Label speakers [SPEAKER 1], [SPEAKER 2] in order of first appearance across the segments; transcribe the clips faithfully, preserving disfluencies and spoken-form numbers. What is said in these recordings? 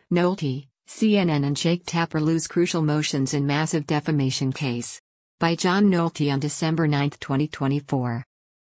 [SPEAKER 1] Nolte, C N N and Jake Tapper lose crucial motions in massive defamation case. By John Nolte on December ninth, twenty twenty-four.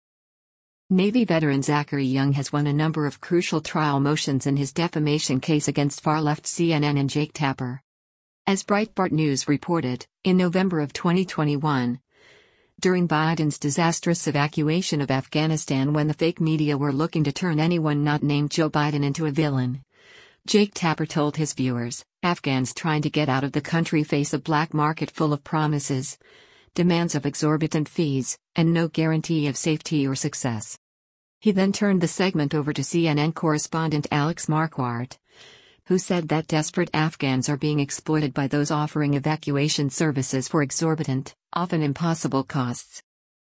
[SPEAKER 1] Navy veteran Zachary Young has won a number of crucial trial motions in his defamation case against far-left C N N and Jake Tapper. As Breitbart News reported, in November of twenty twenty-one, during Biden's disastrous evacuation of Afghanistan when the fake media were looking to turn anyone not named Joe Biden into a villain, Jake Tapper told his viewers, Afghans trying to get out of the country face a black market full of promises, demands of exorbitant fees, and no guarantee of safety or success. He then turned the segment over to C N N correspondent Alex Marquardt, who said that desperate Afghans are being exploited by those offering evacuation services for exorbitant, often impossible costs.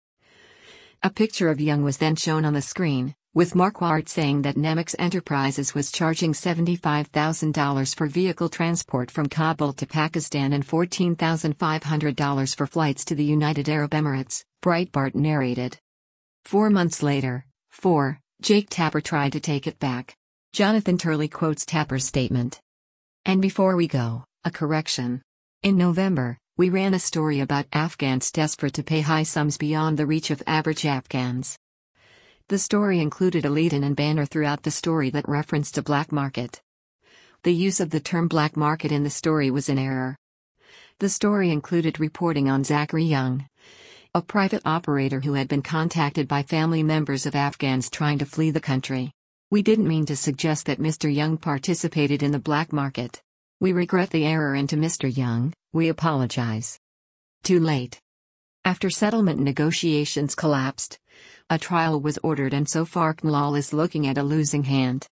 [SPEAKER 1] A picture of Young was then shown on the screen, with Marquardt saying that Nemex Enterprises was charging seventy-five thousand dollars for vehicle transport from Kabul to Pakistan and fourteen thousand five hundred dollars for flights to the United Arab Emirates, Breitbart narrated. Four months later, four, Jake Tapper tried to take it back. Jonathan Turley quotes Tapper's statement. And before we go, a correction. In November, we ran a story about Afghans desperate to pay high sums beyond the reach of average Afghans. The story included a lead-in and banner throughout the story that referenced a black market. The use of the term black market in the story was in error. The story included reporting on Zachary Young, a private operator who had been contacted by family members of Afghans trying to flee the country. We didn't mean to suggest that Mister Young participated in the black market. We regret the error, and to Mister Young, we apologize. Too late. After settlement negotiations collapsed, a trial was ordered, and so far C N L A L is looking at a losing hand.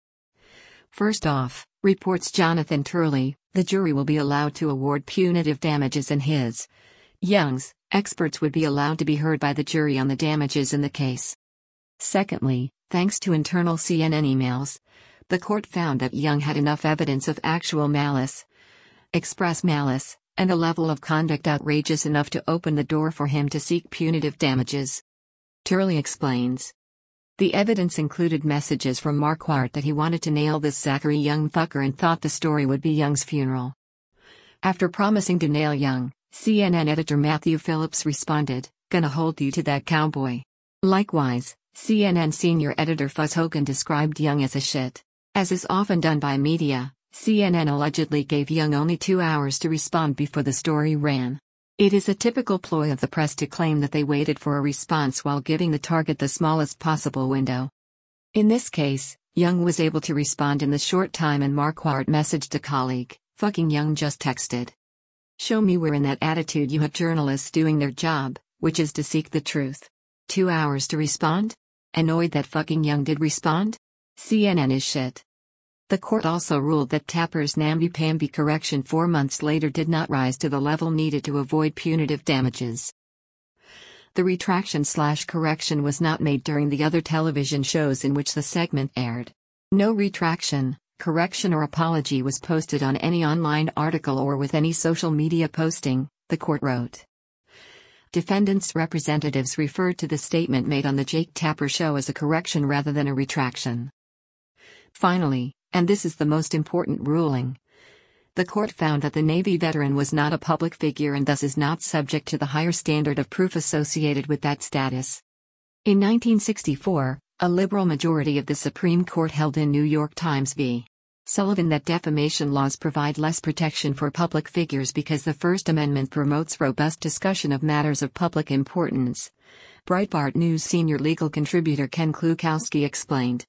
[SPEAKER 1] First off, reports Jonathan Turley, the jury will be allowed to award punitive damages and his, Young's, experts would be allowed to be heard by the jury on the damages in the case. Secondly, thanks to internal C N N emails, the court found that Young had enough evidence of actual malice, express malice, and a level of conduct outrageous enough to open the door for him to seek punitive damages. Turley explains. The evidence included messages from Marquardt that he wanted to nail this Zachary Young fucker and thought the story would be Young's funeral. After promising to nail Young, C N N editor Matthew Phillips responded, "Gonna hold you to that, cowboy." Likewise, C N N senior editor Fuzz Hogan described Young as a shit. As is often done by media, C N N allegedly gave Young only two hours to respond before the story ran. It is a typical ploy of the press to claim that they waited for a response while giving the target the smallest possible window. In this case, Young was able to respond in the short time, and Marquardt messaged a colleague, "Fucking Young just texted. Show me where in that attitude you have journalists doing their job, which is to seek the truth. Two hours to respond? Annoyed that fucking Young did respond? C N N is shit." The court also ruled that Tapper's namby-pamby correction four months later did not rise to the level needed to avoid punitive damages. The retraction-slash-correction was not made during the other television shows in which the segment aired. No retraction, correction or apology was posted on any online article or with any social media posting, the court wrote. Defendants' representatives referred to the statement made on the Jake Tapper show as a correction rather than a retraction. Finally, and this is the most important ruling, the court found that the Navy veteran was not a public figure and thus is not subject to the higher standard of proof associated with that status. In nineteen sixty-four, a liberal majority of the Supreme Court held in New York Times v. Sullivan that defamation laws provide less protection for public figures because the First Amendment promotes robust discussion of matters of public importance. Breitbart News senior legal contributor Ken Klukowski explained.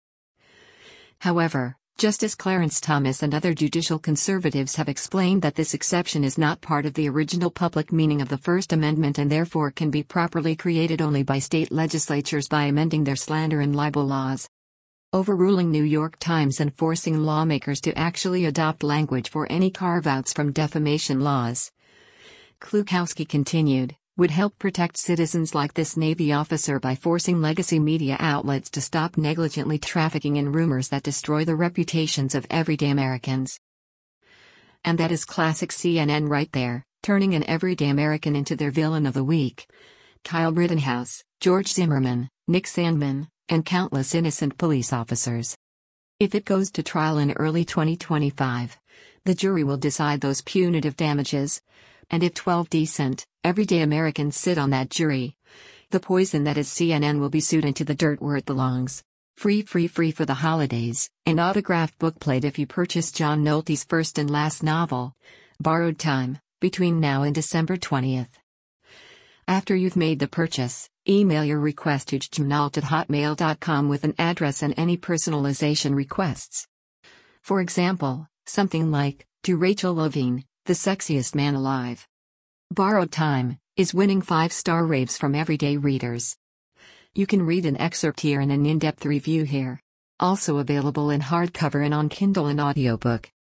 [SPEAKER 1] However, Justice Clarence Thomas and other judicial conservatives have explained that this exception is not part of the original public meaning of the First Amendment and therefore can be properly created only by state legislatures by amending their slander and libel laws. Overruling New York Times and forcing lawmakers to actually adopt language for any carve-outs from defamation laws, Klukowski continued, would help protect citizens like this Navy officer by forcing legacy media outlets to stop negligently trafficking in rumors that destroy the reputations of everyday Americans. And that is classic C N N right there, turning an everyday American into their villain of the week. Kyle Rittenhouse, George Zimmerman, Nick Sandmann, and countless innocent police officers. If it goes to trial in early twenty twenty-five, the jury will decide those punitive damages. And if twelve decent, everyday Americans sit on that jury, the poison that is C N N will be sued into the dirt where it belongs. Free free free for the holidays, an autographed bookplate if you purchase John Nolte's first and last novel, Borrowed Time, between now and December twentieth. After you've made the purchase, email your request to jmnolt at hotmail dot com with an address and any personalization requests. For example, something like, to Rachel Levine, the sexiest man alive. Borrowed Time is winning five-star raves from everyday readers. You can read an excerpt here and an in-depth review here. Also available in hardcover and on Kindle and audiobook.